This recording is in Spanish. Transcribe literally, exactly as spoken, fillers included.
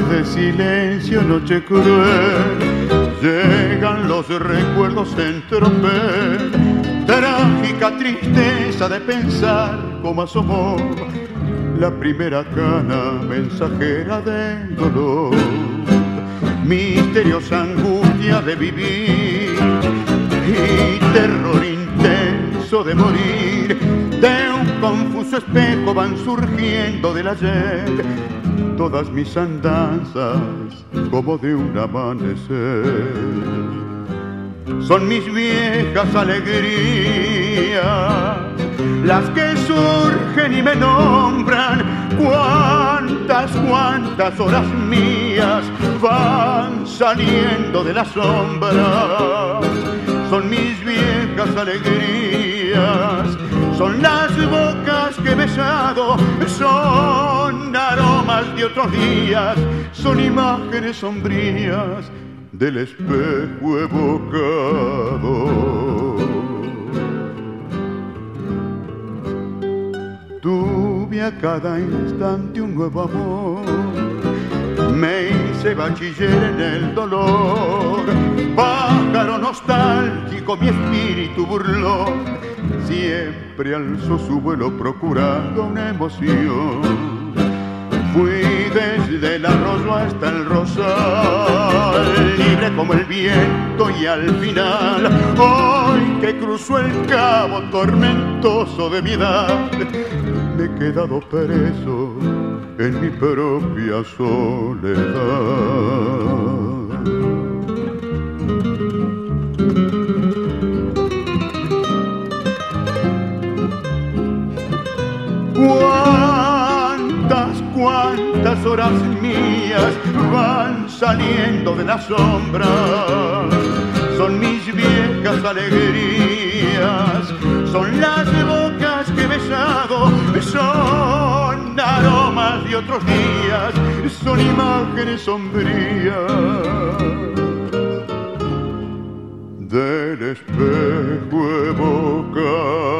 de silencio, noche cruel, llegan los recuerdos en tropel, trágica tristeza de pensar cómo asomó la primera cana mensajera del dolor, misteriosa angustia de vivir y terror intenso de morir. De un confuso espejo van surgiendo del ayer todas mis andanzas como de un amanecer. Son mis viejas alegrías las que surgen y me nombran. Cuántas, cuántas horas mías van saliendo de la sombra. Son mis viejas alegrías, son las bocas que he besado, son aromas de otros días, son imágenes sombrías del espejo evocado. Tuve a cada instante un nuevo amor, me hice bachiller en el dolor, pájaro nostálgico mi espíritu burló, siempre alzó su vuelo procurando una emoción. Fui desde el arroyo hasta el rosal, libre como el viento y al final, hoy que cruzó el cabo tormentoso de mi edad, me he quedado preso en mi propia soledad. Cuántas, cuántas horas mías van saliendo de la sombra. Son mis viejas alegrías, son las bocas que he besado, son aromas de otros días, son imágenes sombrías del espejo evocado.